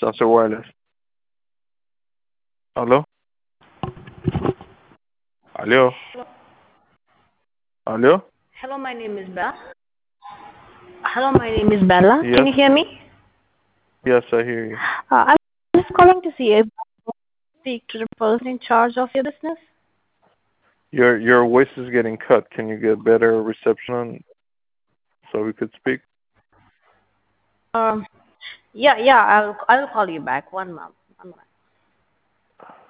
Sunset Wireless. Hello? Hello? Hello, Hello? hello, my name is Bella. Hello, my name is Bella. Can Yes? you hear me? Yes, I hear you. I'm just calling to see if I can speak to the person in charge of your business. Your voice is getting cut. Can you get better reception so we could speak? Um, yeah, I'll call you back. One moment.